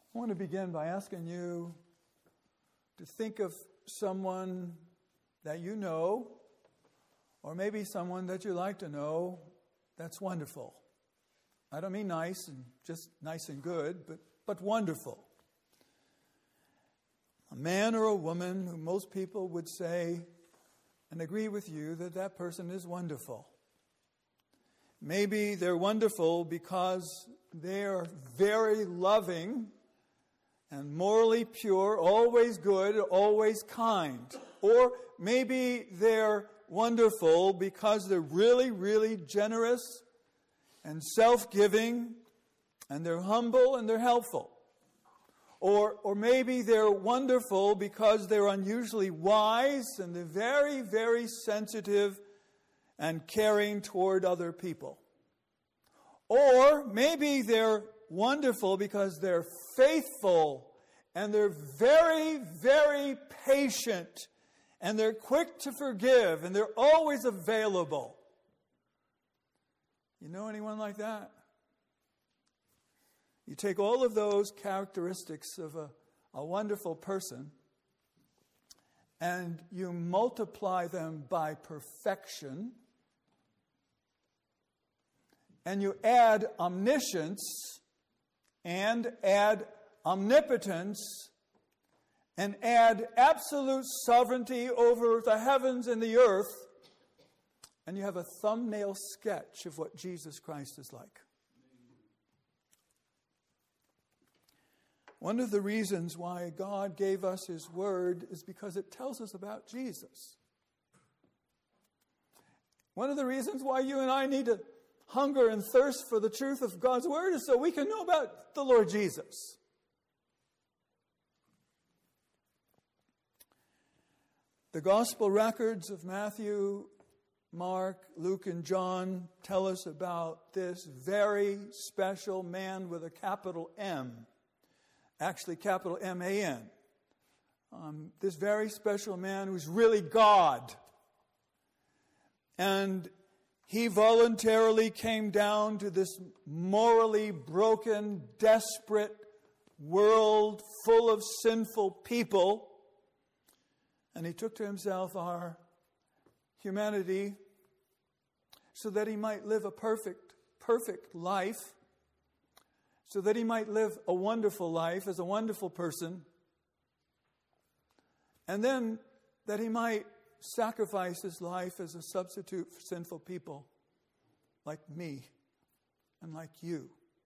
I want to begin by asking you to think of someone that you know, or maybe someone that you like to know, that's wonderful. I don't mean nice and just nice and good, but wonderful. A man or a woman who most people would say and agree with you that that person is wonderful. Maybe they're wonderful because they are very loving and morally pure, always good, always kind. Or maybe they're wonderful because they're really, really generous and self-giving, and they're humble and they're helpful. Or maybe they're wonderful because they're unusually wise and they're very, very sensitive and caring toward other people. Or maybe they're wonderful because they're faithful and they're very, very patient and they're quick to forgive and they're always available. You know anyone like that? You take all of those characteristics of a wonderful person and you multiply them by perfection, and you add omniscience and add omnipotence and add absolute sovereignty over the heavens and the earth, and you have a thumbnail sketch of what Jesus Christ is like. One of the reasons why God gave us His Word is because it tells us about Jesus. One of the reasons why you and I need to hunger and thirst for the truth of God's Word is so we can know about the Lord Jesus. The Gospel records of Matthew, Mark, Luke, and John tell us about this very special man with a capital M. Actually, capital M-A-N. This very special man who's really God. And he voluntarily came down to this morally broken, desperate world full of sinful people. And he took to himself our humanity so that he might live a perfect life, so that he might live a wonderful life as a wonderful person, and then that he might sacrifice his life as a substitute for sinful people like me and like you.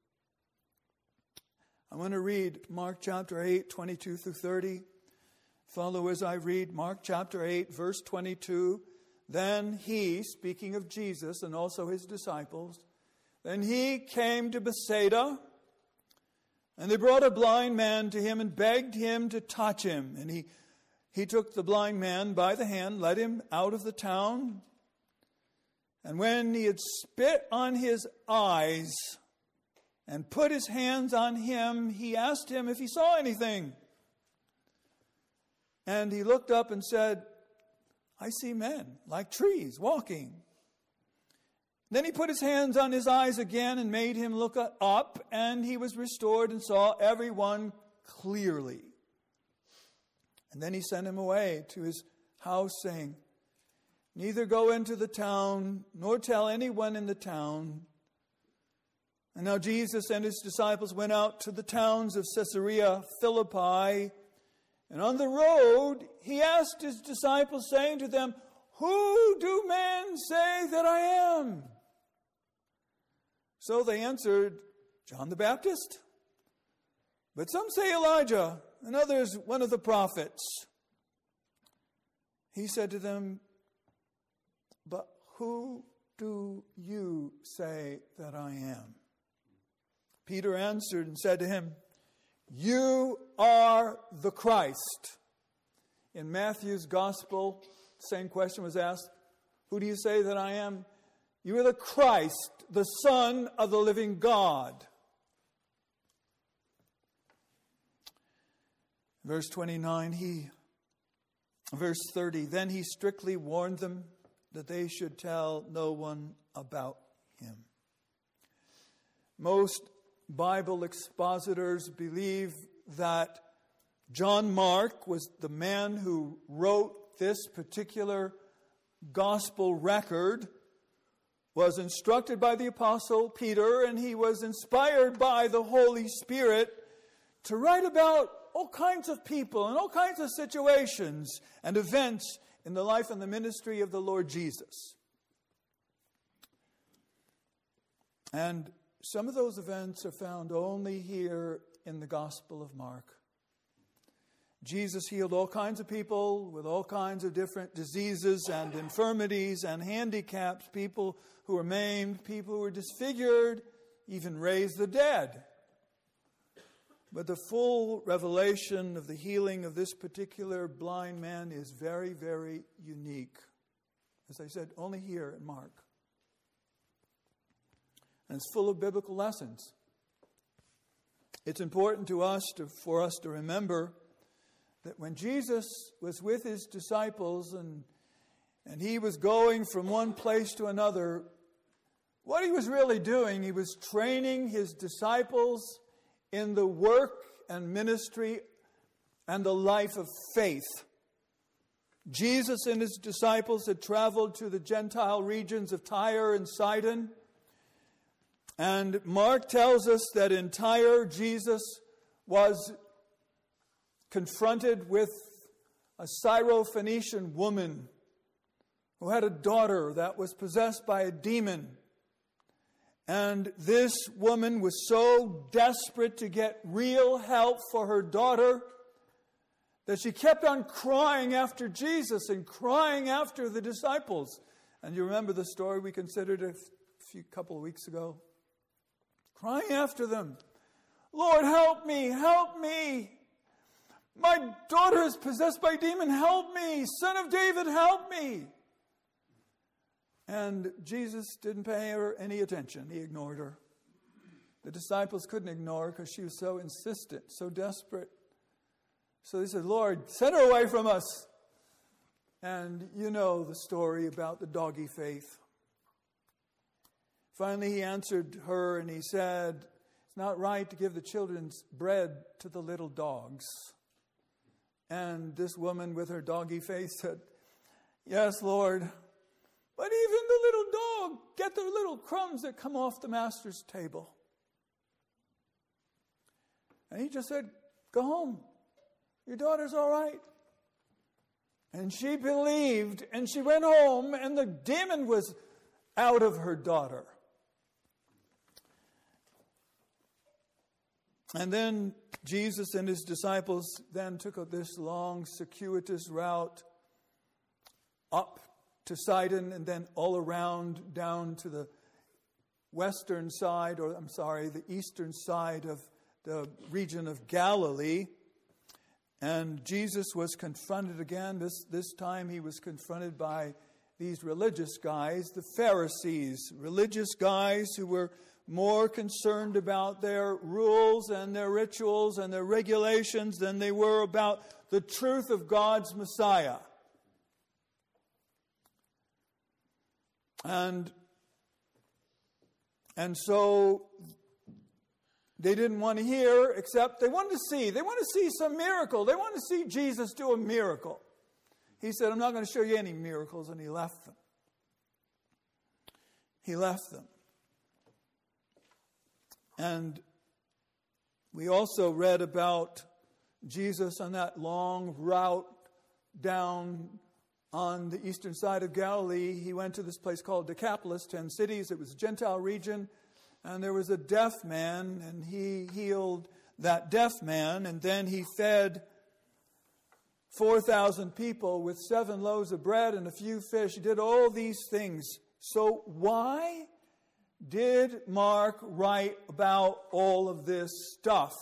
I want to read Mark chapter 8, 22 through 30. Follow as I read Mark chapter 8, verse 22. Then he, speaking of Jesus and also his disciples, then he came to Bethsaida, and they brought a blind man to him and begged him to touch him. And he took the blind man by the hand, led him out of the town. And when he had spit on his eyes and put his hands on him, he asked him if he saw anything. And he looked up and said, I see men like trees walking. Then he put his hands on his eyes again and made him look up, and he was restored and saw everyone clearly. And then he sent him away to his house, saying, neither go into the town, nor tell anyone in the town. And now Jesus and his disciples went out to the towns of Caesarea Philippi, and on the road he asked his disciples, saying to them, who do men say that I am? So they answered, John the Baptist. But some say Elijah, and others one of the prophets. He said to them, but who do you say that I am? Peter answered and said to him, you are the Christ. In Matthew's gospel, the same question was asked, who do you say that I am? You are the Christ, the Son of the living God. Verse 29, verse 30, then he strictly warned them that they should tell no one about him. Most Bible expositors believe that John Mark was the man who wrote this particular gospel record, was instructed by the Apostle Peter, and he was inspired by the Holy Spirit to write about all kinds of people and all kinds of situations and events in the life and the ministry of the Lord Jesus. And some of those events are found only here in the Gospel of Mark. Jesus healed all kinds of people with all kinds of different diseases and infirmities and handicaps, people who were maimed, people who were disfigured, even raised the dead. But the full revelation of the healing of this particular blind man is very, very unique. As I said, only here in Mark. And it's full of biblical lessons. It's important for us to remember that when Jesus was with his disciples and he was going from one place to another, what he was really doing, he was training his disciples in the work and ministry and the life of faith. Jesus and his disciples had traveled to the Gentile regions of Tyre and Sidon. And Mark tells us that in Tyre, Jesus was confronted with a Syrophoenician woman who had a daughter that was possessed by a demon. And this woman was so desperate to get real help for her daughter that she kept on crying after Jesus and crying after the disciples. And you remember the story we considered a couple of weeks ago? Crying after them. Lord, help me, help me. My daughter is possessed by a demon, help me. Son of David, help me. And Jesus didn't pay her any attention. He ignored her. The disciples couldn't ignore her because she was so insistent, so desperate. So they said, Lord, send her away from us. And you know the story about the doggy faith. Finally, he answered her and he said, it's not right to give the children's bread to the little dogs. And this woman with her doggy face said, yes, Lord, but even the little dog get the little crumbs that come off the master's table. And he just said, go home. Your daughter's all right. And she believed and she went home and the demon was out of her daughter. And then Jesus and his disciples then took this long, circuitous route up to Sidon and then all around down to the western side, the eastern side of the region of Galilee. And Jesus was confronted again. This time he was confronted by these religious guys, the Pharisees, religious guys who were more concerned about their rules and their rituals and their regulations than they were about the truth of God's Messiah. And so they didn't want to hear, except they wanted to see. They wanted to see some miracle. They wanted to see Jesus do a miracle. He said, I'm not going to show you any miracles, and he left them. He left them. And we also read about Jesus on that long route down on the eastern side of Galilee. He went to this place called Decapolis, 10 cities. It was a Gentile region. And there was a deaf man, and he healed that deaf man. And then he fed 4,000 people with 7 loaves of bread and a few fish. He did all these things. So why did Mark write about all of this stuff?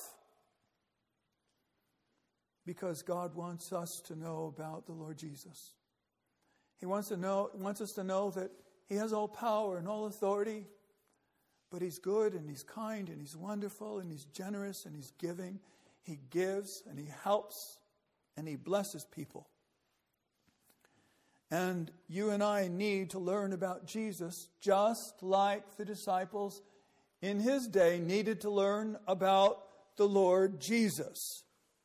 Because God wants us to know about the Lord Jesus. He wants us to know that he has all power and all authority, but he's good and he's kind and he's wonderful and he's generous and he's giving. He gives and he helps and he blesses people. And you and I need to learn about Jesus just like the disciples in his day needed to learn about the Lord Jesus.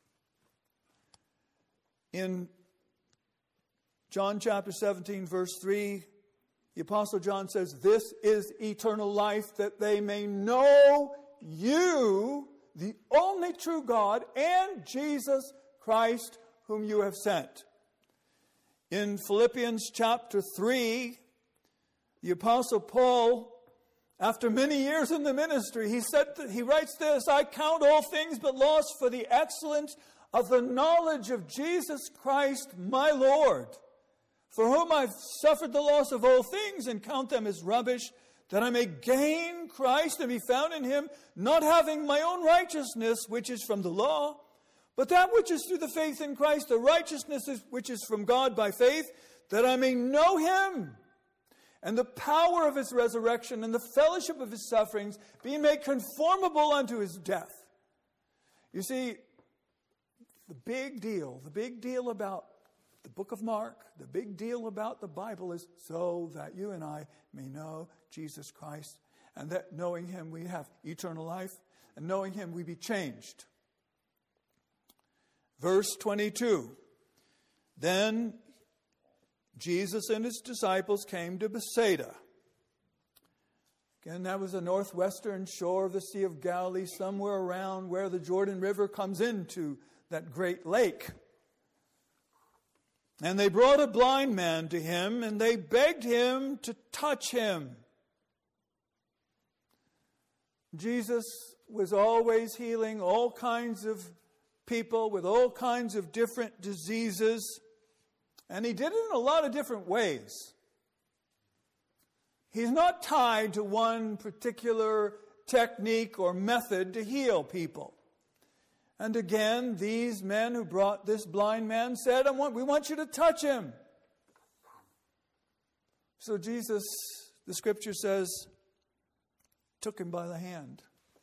In John chapter 17, verse 3, the Apostle John says, "This is eternal life, that they may know you, the only true God, and Jesus Christ, whom you have sent." In Philippians chapter 3, the Apostle Paul, after many years in the ministry, he writes this, "I count all things but loss for the excellence of the knowledge of Jesus Christ, my Lord, for whom I've suffered the loss of all things and count them as rubbish, that I may gain Christ and be found in him, not having my own righteousness, which is from the law, but that which is through the faith in Christ, the righteousness which is from God by faith, that I may know him and the power of his resurrection and the fellowship of his sufferings, being made conformable unto his death." You see, the big deal about the book of Mark, the big deal about the Bible is so that you and I may know Jesus Christ, and that knowing him we have eternal life, and knowing him we be changed. Verse 22, "Then Jesus and his disciples came to Bethsaida." Again, that was the northwestern shore of the Sea of Galilee, somewhere around where the Jordan River comes into that great lake. "And they brought a blind man to him, and they begged him to touch him." Jesus was always healing all kinds of people with all kinds of different diseases. And he did it in a lot of different ways. He's not tied to one particular technique or method to heal people. And again, these men who brought this blind man said, "We want you to touch him." So Jesus, the scripture says, took him by the hand.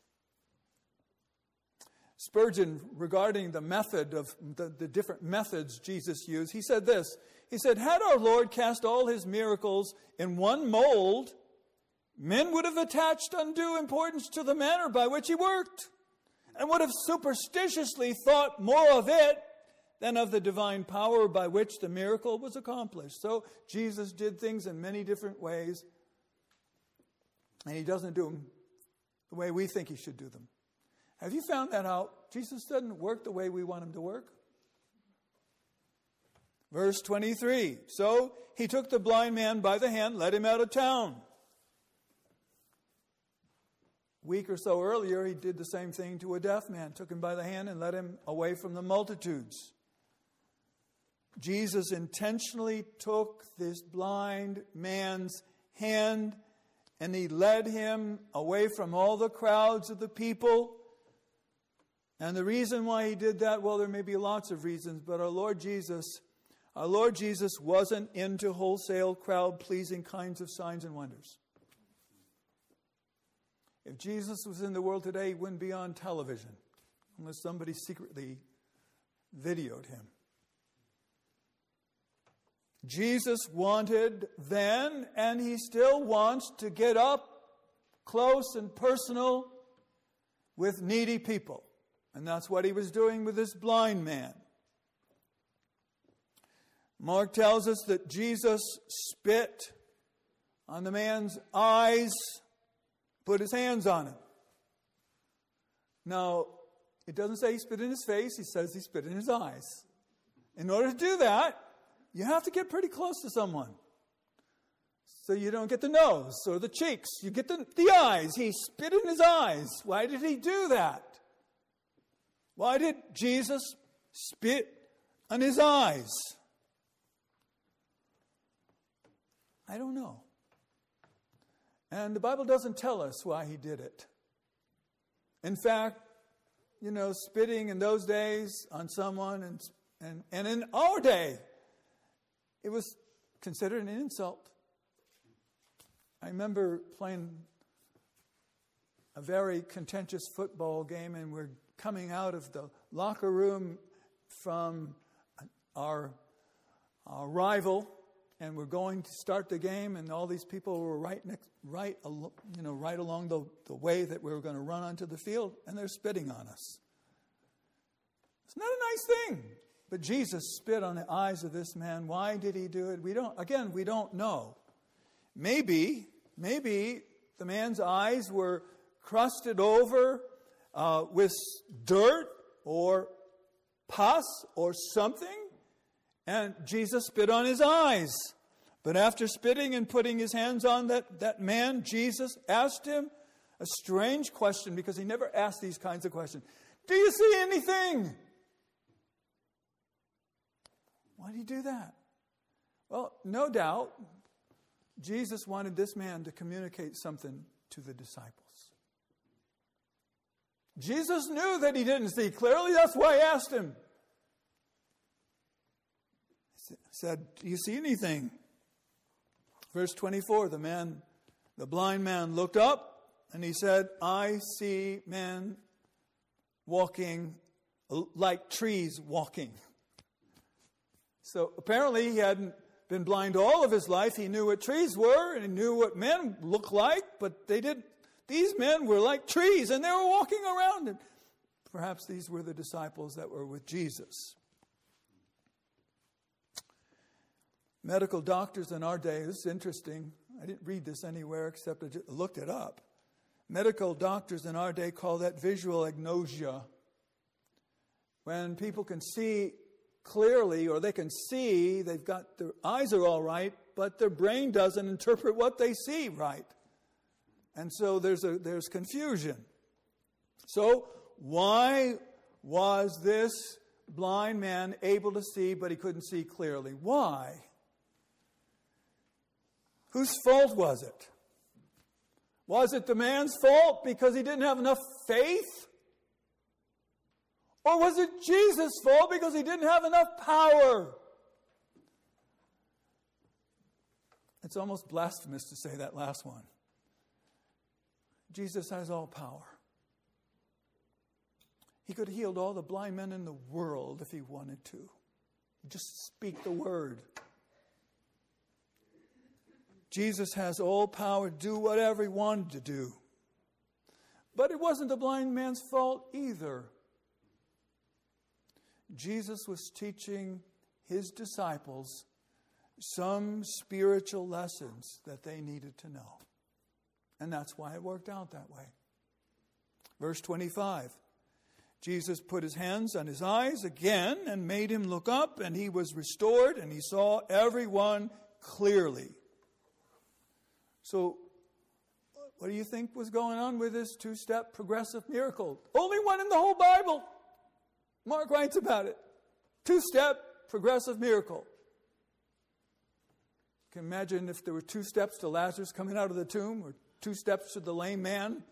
Spurgeon, regarding the method of the different methods Jesus used, he said this. He said, "Had our Lord cast all his miracles in one mold, men would have attached undue importance to the manner by which he worked, and would have superstitiously thought more of it than of the divine power by which the miracle was accomplished." So Jesus did things in many different ways, and he doesn't do them the way we think he should do them. Have you found that out? Jesus doesn't work the way we want him to work. Verse 23, "So he took the blind man by the hand, led him out of town." A week or so earlier, he did the same thing to a deaf man, took him by the hand and led him away from the multitudes. Jesus intentionally took this blind man's hand and he led him away from all the crowds of the people. And the reason why he did that, well, there may be lots of reasons, but our Lord Jesus wasn't into wholesale crowd-pleasing kinds of signs and wonders. If Jesus was in the world today, he wouldn't be on television unless somebody secretly videoed him. Jesus wanted then, and he still wants, to get up close and personal with needy people. And that's what he was doing with this blind man. Mark tells us that Jesus spit on the man's eyes, put his hands on him. Now, it doesn't say he spit in his face, he says he spit in his eyes. In order to do that, you have to get pretty close to someone. So you don't get the nose or the cheeks, you get the eyes. He spit in his eyes. Why did he do that? Why did Jesus spit on his eyes? I don't know. And the Bible doesn't tell us why he did it. In fact, spitting in those days on someone and in our day, it was considered an insult. I remember playing a very contentious football game, and we're coming out of the locker room from our rival, and we're going to start the game, and all these people were right along the way that we were going to run onto the field, and they're spitting on us. It's not a nice thing. But Jesus spit on the eyes of this man. Why did he do it? We don't know. Maybe the man's eyes were crusted over with dirt or pus or something, and Jesus spit on his eyes. But after spitting and putting his hands on that man, Jesus asked him a strange question, because he never asked these kinds of questions. Do you see anything? Why did he do that? Well, no doubt, Jesus wanted this man to communicate something to the disciples. Jesus knew that he didn't see clearly. That's why he asked him. He said, do you see anything? Verse 24, the blind man looked up and he said, I see men walking like trees walking. So apparently he hadn't been blind all of his life. He knew what trees were and he knew what men looked like, but they didn't. These men were like trees and they were walking around. And perhaps these were the disciples that were with Jesus. Medical doctors in our day, this is interesting. I didn't read this anywhere except I just looked it up. Medical doctors in our day call that visual agnosia. When people can see clearly, or they can see, their eyes are all right, but their brain doesn't interpret what they see right. And so there's confusion. So why was this blind man able to see, but he couldn't see clearly? Why? Whose fault was it? Was it the man's fault because he didn't have enough faith? Or was it Jesus' fault because he didn't have enough power? It's almost blasphemous to say that last one. Jesus has all power. He could have healed all the blind men in the world if he wanted to. Just speak the word. Jesus has all power to do whatever he wanted to do. But it wasn't the blind man's fault either. Jesus was teaching his disciples some spiritual lessons that they needed to know. And that's why it worked out that way. Verse 25. Jesus put his hands on his eyes again and made him look up, and he was restored, and he saw everyone clearly. So, what do you think was going on with this two-step progressive miracle? Only one in the whole Bible. Mark writes about it. Two-step progressive miracle. You can imagine if there were 2 steps to Lazarus coming out of the tomb, or 2 steps to the lame man.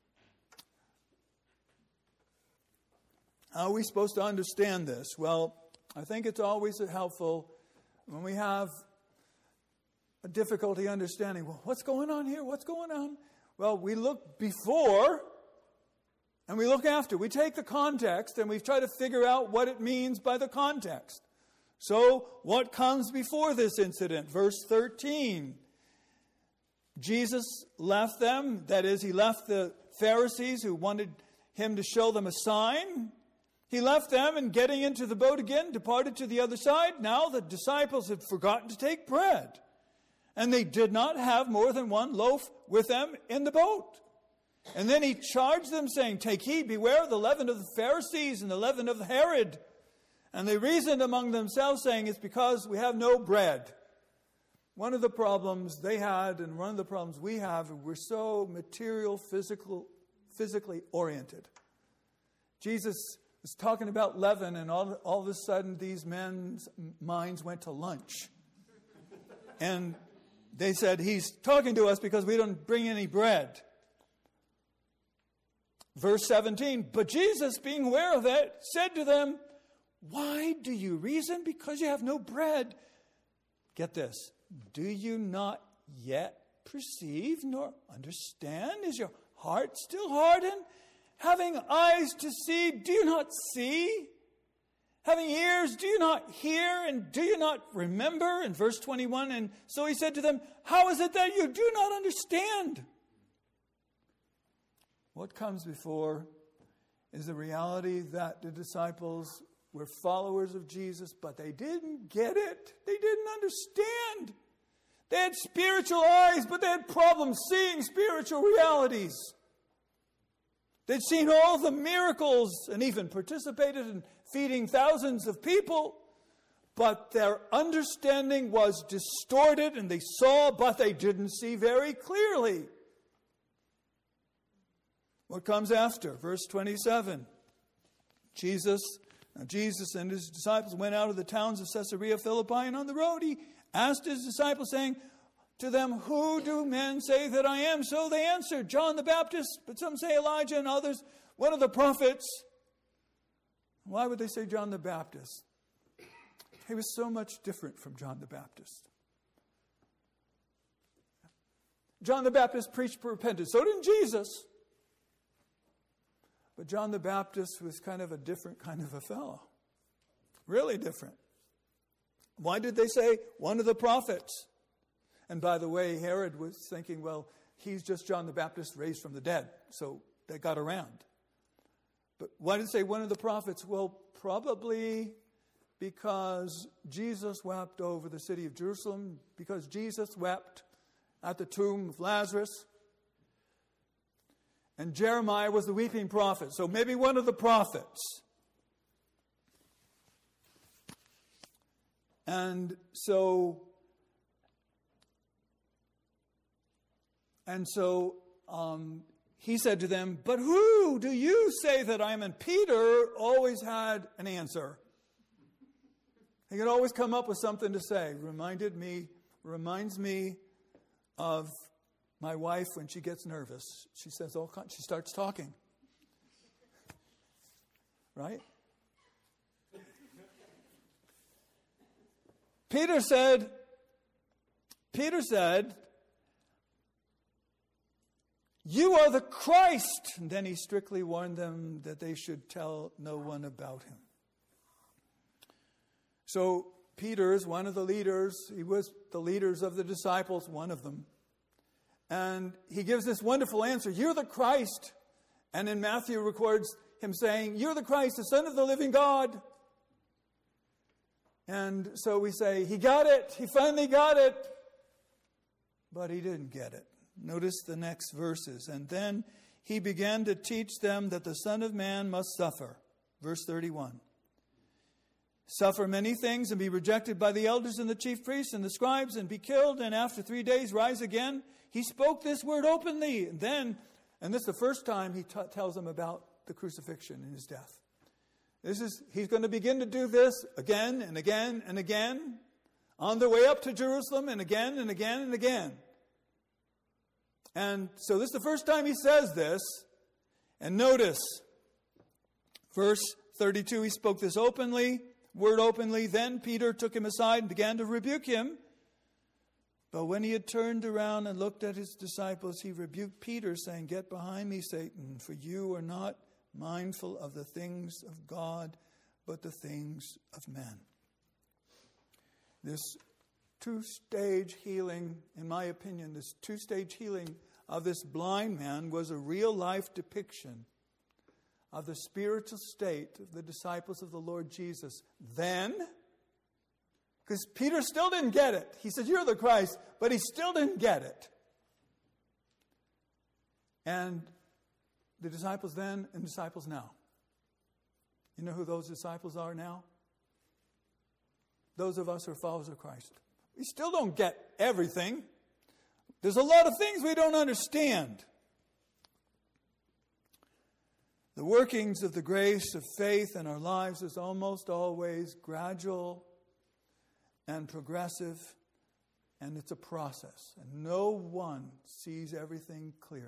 How are we supposed to understand this? Well, I think it's always helpful when we have a difficulty understanding, well, what's going on here? What's going on? Well, we look before and we look after. We take the context and we try to figure out what it means by the context. So, what comes before this incident? Verse 13. Jesus left them, that is, he left the Pharisees who wanted him to show them a sign. He left them, and getting into the boat again, departed to the other side. Now the disciples had forgotten to take bread, and they did not have more than 1 loaf with them in the boat. And then he charged them, saying, take heed, beware of the leaven of the Pharisees and the leaven of Herod. And they reasoned among themselves, saying, it's because we have no bread. One of the problems they had, and one of the problems we have, we're so material, physically oriented. Jesus was talking about leaven, and all of a sudden these men's minds went to lunch. And they said, he's talking to us because we don't bring any bread. Verse 17, but Jesus, being aware of that, said to them, why do you reason because you have no bread? Get this. Do you not yet perceive nor understand? Is your heart still hardened? Having eyes to see, do you not see? Having ears, do you not hear, and do you not remember? In verse 21, and so he said to them, how is it that you do not understand? What comes before is the reality that the disciples were followers of Jesus, but they didn't get it. They didn't understand. They had spiritual eyes, but they had problems seeing spiritual realities. They'd seen all the miracles and even participated in feeding thousands of people, but their understanding was distorted, and they saw, but they didn't see very clearly. What comes after? Verse 27. Jesus and his disciples went out of the towns of Caesarea Philippi, and on the road he asked his disciples, saying to them, who do men say that I am? So they answered, John the Baptist, but some say Elijah, and others, one of the prophets. Why would they say John the Baptist? He was so much different from John the Baptist. John the Baptist preached for repentance. So did Jesus. But John the Baptist was kind of a different kind of a fellow. Really different. Why did they say one of the prophets? And by the way, Herod was thinking, well, he's just John the Baptist raised from the dead. So they got around. But why did they say one of the prophets? Well, probably because Jesus wept over the city of Jerusalem, because Jesus wept at the tomb of Lazarus. And Jeremiah was the weeping prophet. So maybe one of the prophets. And so he said to them, but who do you say that I am? And Peter always had an answer. He could always come up with something to say. Reminds me of my wife when she gets nervous. She says she starts talking. Right? Peter said, you are the Christ. And then he strictly warned them that they should tell no one about him. So Peter is one of the leaders. He was the leaders of the disciples, one of them. And he gives this wonderful answer. You're the Christ. And in Matthew records him saying, you're the Christ, the Son of the living God. And so we say, he got it. He finally got it. But he didn't get it. Notice the next verses. And then he began to teach them that the Son of Man must suffer. Verse 31. Suffer many things and be rejected by the elders and the chief priests and the scribes and be killed and after 3 days rise again. He spoke this word openly. And this is the first time he tells them about the crucifixion and his death. He's going to begin to do this again and again and again on the way up to Jerusalem and again and again and again. And so this is the first time he says this. And notice, verse 32, he spoke this word openly. Then Peter took him aside and began to rebuke him. But when he had turned around and looked at his disciples, he rebuked Peter, saying, get behind me, Satan, for you are not mindful of the things of God, but the things of men. This two-stage healing, in my opinion, this two-stage healing of this blind man was a real-life depiction of the spiritual state of the disciples of the Lord Jesus then. Because Peter still didn't get it. He said, you're the Christ, but he still didn't get it. And the disciples then and disciples now. You know who those disciples are now? Those of us who are followers of Christ. We still don't get everything. There's a lot of things we don't understand. The workings of the grace of faith in our lives is almost always gradual and progressive, and it's a process. And no one sees everything clearly.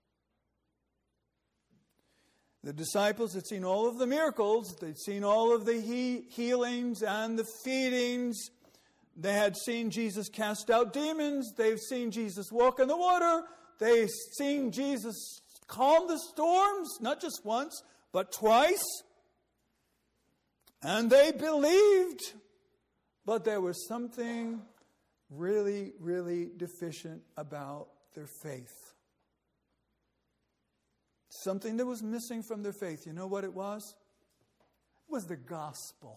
The disciples had seen all of the miracles. They'd seen all of the healings and the feedings. They had seen Jesus cast out demons. They've seen Jesus walk in the water. They've seen Jesus calm the storms, not just once, but twice. And they believed, but there was something really, really deficient about their faith. Something that was missing from their faith. You know what it was? It was the gospel.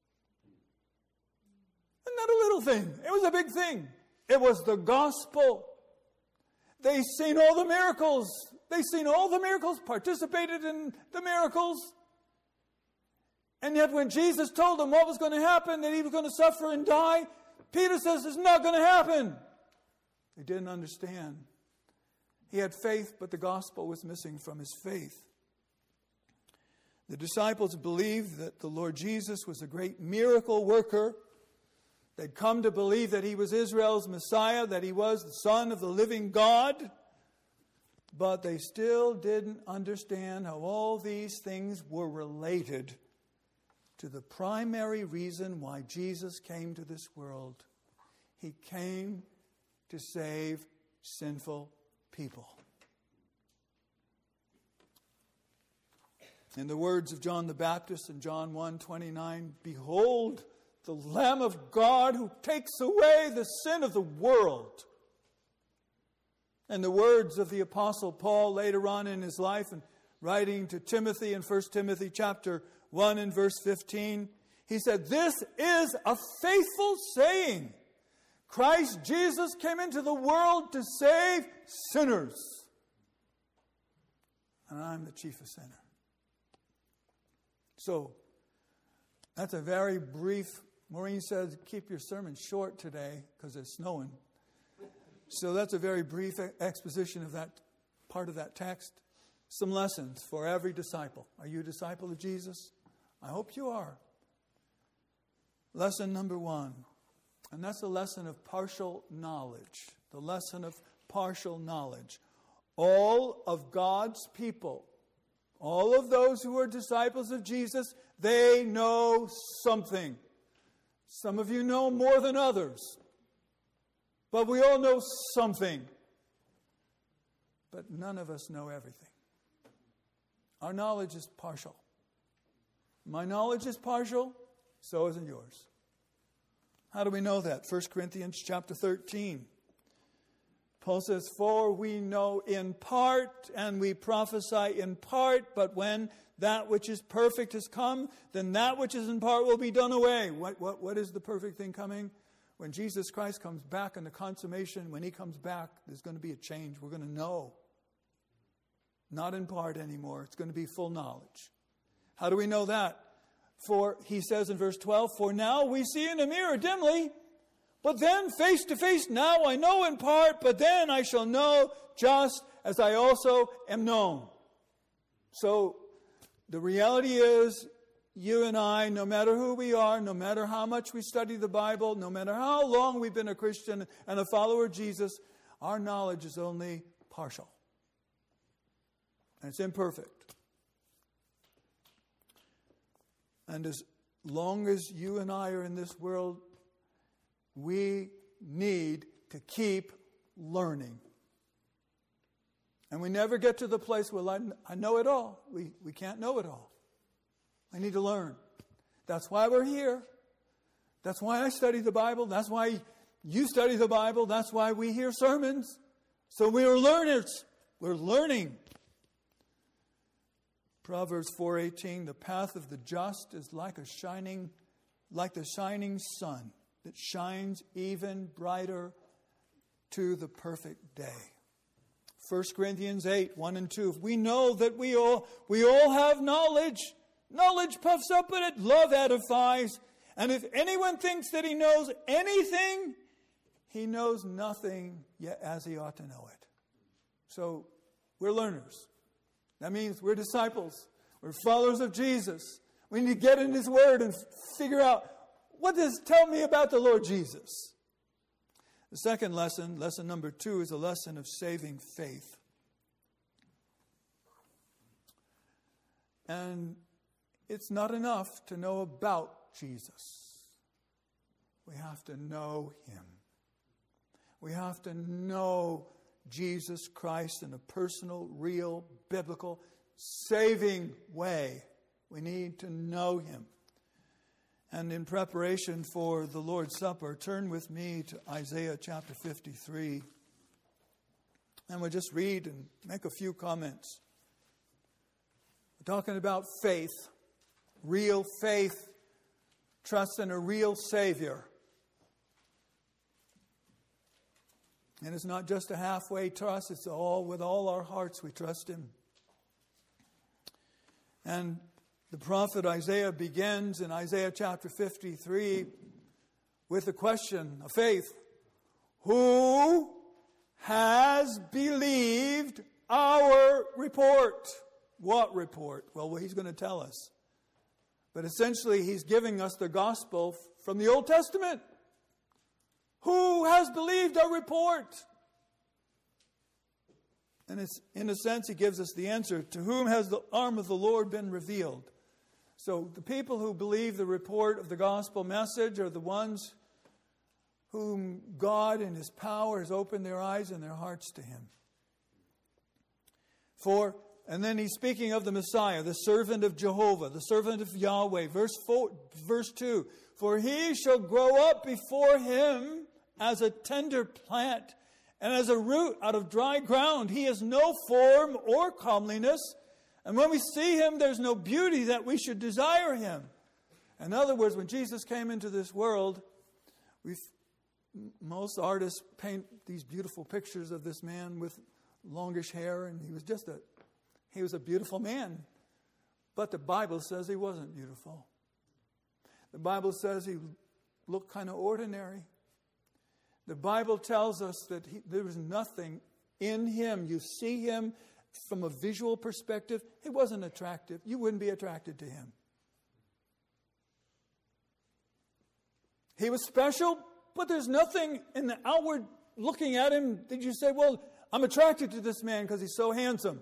And not a little thing. It was a big thing. It was the gospel. They seen all the miracles. They seen all the miracles, participated in the miracles. And yet when Jesus told them what was going to happen, that he was going to suffer and die, Peter says it's not going to happen. They didn't understand. He had faith, but the gospel was missing from his faith. The disciples believed that the Lord Jesus was a great miracle worker. They'd come to believe that he was Israel's Messiah, that he was the Son of the living God. But they still didn't understand how all these things were related to the primary reason why Jesus came to this world. He came to save sinful people. In the words of John the Baptist in John 1:29, "Behold, the Lamb of God who takes away the sin of the world." And the words of the Apostle Paul later on in his life, and writing to Timothy in 1 Timothy chapter 1 and verse 15, he said, "This is a faithful saying. Christ Jesus came into the world to save sinners. And I'm the chief of sinners." So, that's a very brief, Maureen says, keep your sermon short today because it's snowing. So that's a very brief exposition of that part of that text. Some lessons for every disciple. Are you a disciple of Jesus? I hope you are. Lesson number 1. And that's the lesson of partial knowledge. The lesson of partial knowledge. All of God's people, all of those who are disciples of Jesus, they know something. Some of you know more than others. But we all know something. But none of us know everything. Our knowledge is partial. My knowledge is partial, so isn't yours. How do we know that? 1 Corinthians chapter 13. Paul says, "For we know in part, and we prophesy in part, but when that which is perfect has come, then that which is in part will be done away." What is the perfect thing coming? When Jesus Christ comes back in the consummation, when he comes back, there's going to be a change. We're going to know. Not in part anymore. It's going to be full knowledge. How do we know that? For he says in verse 12, "For now we see in a mirror dimly, but then face to face. Now I know in part, but then I shall know just as I also am known." So the reality is, you and I, no matter who we are, no matter how much we study the Bible, no matter how long we've been a Christian and a follower of Jesus, our knowledge is only partial. And it's imperfect. And as long as you and I are in this world, we need to keep learning. And we never get to the place where I know it all. We can't know it all. I need to learn. That's why we're here. That's why I study the Bible. That's why you study the Bible. That's why we hear sermons. So we are learners. We're learning. Proverbs 4:18, "The path of the just is like the shining sun that shines even brighter to the perfect day." 1 Corinthians 8:1 and 2. "If we know that we all have knowledge, knowledge puffs up, but love edifies. And if anyone thinks that he knows anything, he knows nothing yet as he ought to know it." So we're learners. That means we're disciples. We're followers of Jesus. We need to get in his word and figure out, what does it tell me about the Lord Jesus? The second lesson, lesson number 2, is a lesson of saving faith. And it's not enough to know about Jesus. We have to know him. We have to know Jesus Christ in a personal, real, biblical, saving way. We need to know him. And in preparation for the Lord's Supper, turn with me to Isaiah chapter 53. And we'll just read and make a few comments. We're talking about faith, real faith, trust in a real Savior. And it's not just a halfway trust, it's all with all our hearts we trust Him. And the prophet Isaiah begins in Isaiah chapter 53 with a question of faith. Who has believed our report? What report? Well, he's going to tell us. But essentially, he's giving us the gospel from the Old Testament. Who has believed our report? And it's, in a sense, he gives us the answer. To whom has the arm of the Lord been revealed? So the people who believe the report of the gospel message are the ones whom God in His power has opened their eyes and their hearts to Him. And then he's speaking of the Messiah, the servant of Jehovah, the servant of Yahweh. Verse 2, for he shall grow up before Him as a tender plant and as a root out of dry ground. He has no form or comeliness. And when we see Him, there's no beauty that we should desire Him. In other words, when Jesus came into this world, most artists paint these beautiful pictures of this man with longish hair, and he was a beautiful man. But the Bible says he wasn't beautiful. The Bible says he looked kind of ordinary. The Bible tells us that there was nothing in Him. You see Him from a visual perspective, He wasn't attractive. You wouldn't be attracted to Him. He was special, but there's nothing in the outward looking at Him that you say, well, I'm attracted to this man because he's so handsome.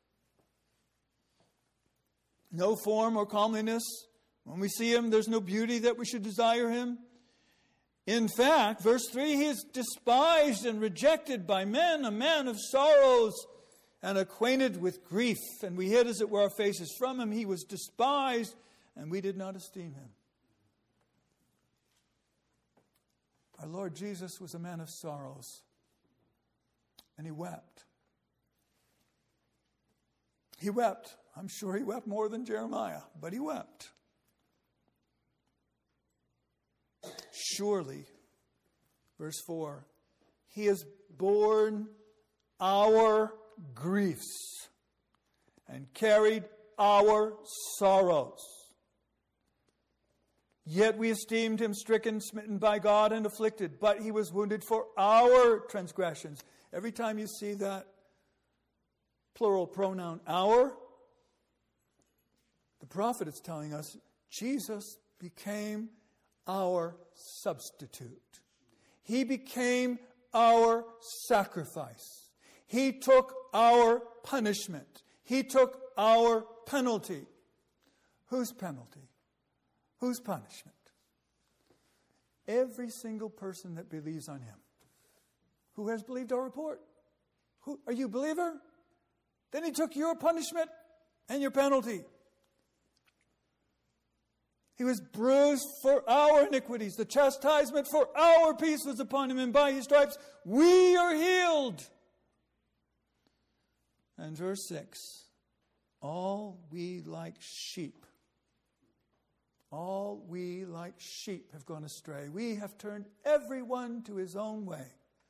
No form or comeliness. When we see Him, there's no beauty that we should desire Him. In fact, verse 3, He is despised and rejected by men, a man of sorrows and acquainted with grief. And we hid, as it were, our faces from Him. He was despised, and we did not esteem Him. Our Lord Jesus was a man of sorrows, and He wept. He wept. I'm sure He wept more than Jeremiah, but He wept. Surely, verse 4, He has borne our griefs and carried our sorrows. Yet we esteemed Him stricken, smitten by God, and afflicted. But He was wounded for our transgressions. Every time you see that plural pronoun, our, the prophet is telling us Jesus became our substitute. He became our sacrifice. He took our punishment. He took our penalty. Whose penalty? Whose punishment? Every single person that believes on Him. Who has believed our report? Are you a believer? Then He took your punishment and your penalty. He was bruised for our iniquities. The chastisement for our peace was upon Him, and by His stripes we are healed. And verse 6, all we like sheep have gone astray. We have turned everyone to his own way.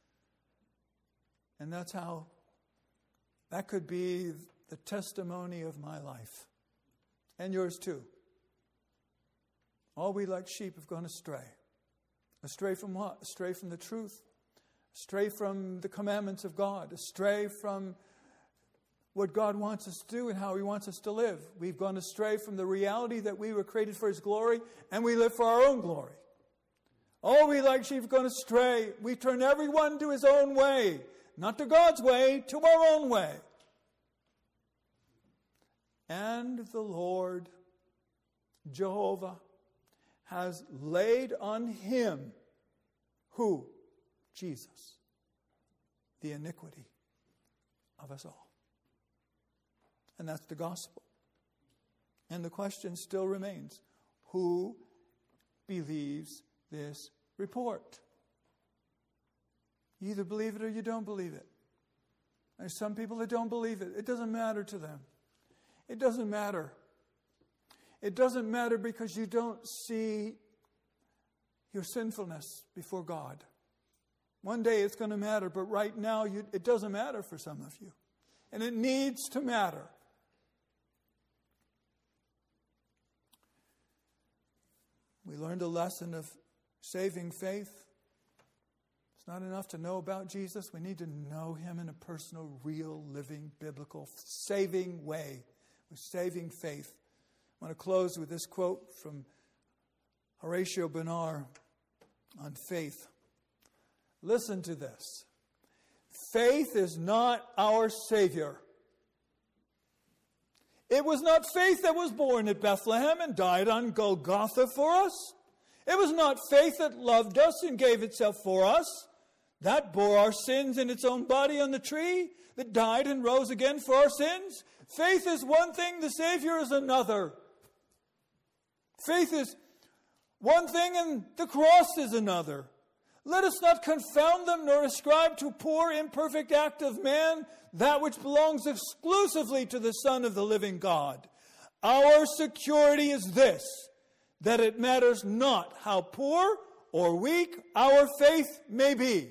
And that could be the testimony of my life. And yours too. All we like sheep have gone astray. Astray from what? Astray from the truth. Astray from the commandments of God. Astray from what God wants us to do and how He wants us to live. We've gone astray from the reality that we were created for His glory, and we live for our own glory. All we like sheep have gone astray. We turn everyone to his own way. Not to God's way, to our own way. And the Lord, Jehovah, has laid on Him, who? Jesus, the iniquity of us all. And that's the gospel. And the question still remains, who believes this report. You either believe it or you don't believe it. There's some people that don't believe it. It doesn't matter to them. It doesn't matter. It doesn't matter because you don't see your sinfulness before God. One day it's going to matter, but right now it doesn't matter for some of you. And it needs to matter. We learned a lesson of saving faith. It's not enough to know about Jesus. We need to know him in a personal, real, living, biblical, saving way, with saving faith. I want to close with this quote from Horatio Bonar on faith. Listen to this. Faith is not our Savior. It was not faith that was born at Bethlehem and died on Golgotha for us. It was not faith that loved us and gave itself for us, that bore our sins in its own body on the tree, that died and rose again for our sins. Faith is one thing, the Savior is another. Faith is one thing and the cross is another. Let us not confound them nor ascribe to poor, imperfect act of man that which belongs exclusively to the Son of the living God. Our security is this, that it matters not how poor or weak our faith may be.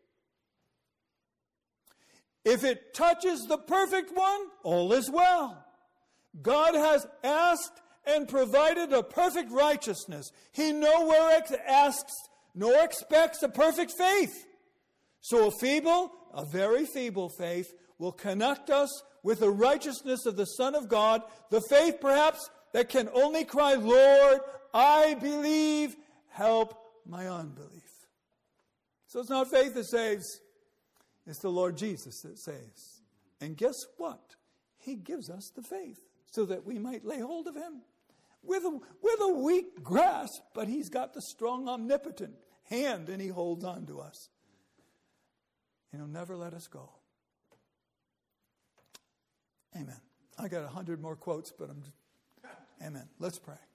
If it touches the perfect one, all is well. God has asked and provided a perfect righteousness. He nowhere asks nor expects a perfect faith. So a very feeble faith, will connect us with the righteousness of the Son of God, the faith perhaps that can only cry, Lord, I believe, help my unbelief. So it's not faith that saves, it's the Lord Jesus that saves. And guess what? He gives us the faith so that we might lay hold of him. With a weak grasp, but he's got the strong, omnipotent hand, and he holds on to us. And he'll never let us go. Amen. I got 100 more quotes, but amen. Let's pray.